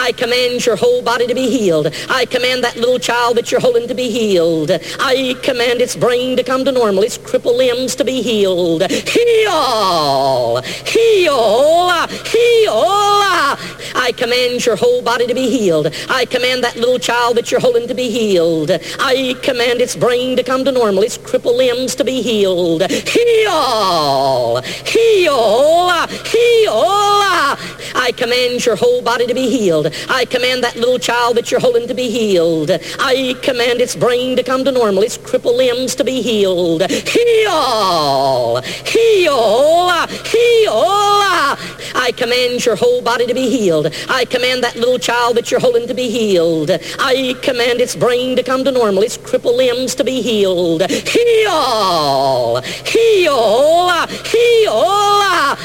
I command your whole body to be healed. I command that little child that you're holding to be healed. I command its brain to come to normal, its crippled limbs to be healed. Heal! Heal! Heal! I command your whole body to be healed. I command that little child that you're holding to be healed. I command its brain to come to normal, its crippled limbs to be healed. Heal! Heal! Heal! I command your whole body to be healed. I command that little child that you're holding to be healed. I command its brain to come to normal, its crippled limbs to be healed. Heal! Heal! Heal! I command your whole body to be healed. I command that little child that you're holding to be healed. I command its brain to come to normal, its crippled limbs to be healed. Heal! Heal! Heal!